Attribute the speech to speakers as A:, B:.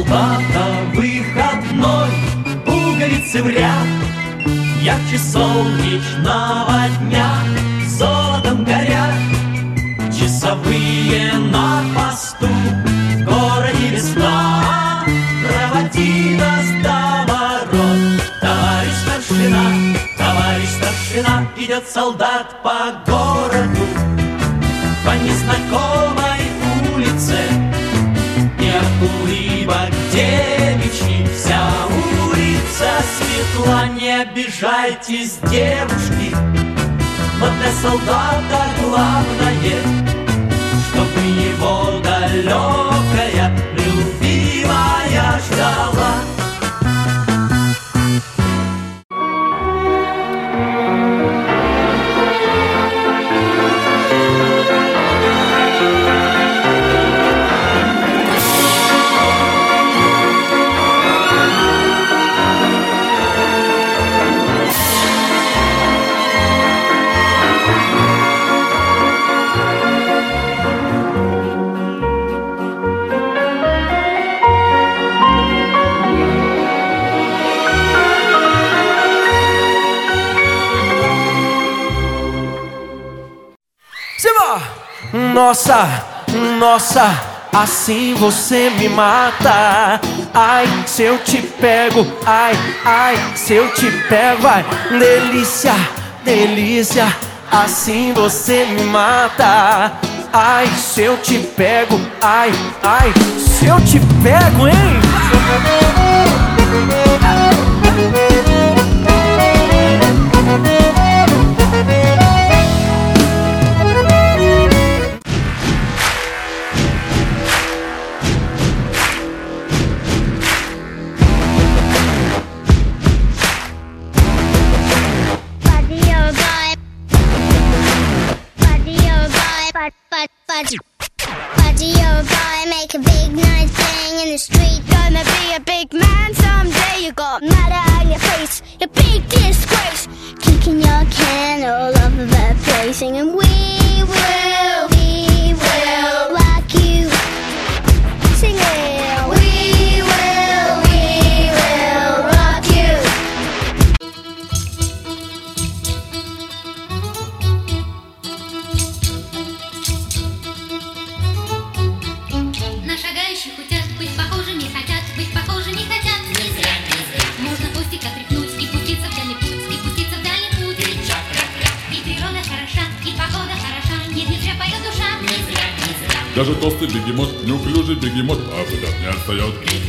A: солдата выходной, пуговицы в ряд, ярче солнечного дня, золотом горят часовые на посту. В городе весна, проводи нас до ворот. Товарищ старшина, идет солдат по городу, по незнакомой улице, и от улыбок девичьих вся улица светла. Не обижайтесь, девушки, но для солдата главное, чтобы его далекая любимая ждала.
B: Nossa, assim você me mata. Ai, se eu te pego, ai, se eu te pego, vai. Delícia, assim você me mata. Ai, se eu te pego, ai, se eu te pego, hein?
C: Buddy, you're a boy, make a big noise playing in the street. Gonna be a big man someday. You got murder on your face, your big disgrace. Kicking your can all over the place, singing we will rock you. Singing we will rock you.
D: На шагающих утят быть похожими хотят, быть похожими хотят. Не зря. Можно хвостик отряхнуть и пуститься в дальний путь, И природа хороша, и погода хороша, нет, нельзя поет душа. Не зря.
E: Даже толстый бегемот, неуклюжий бегемот, а куда не отстает.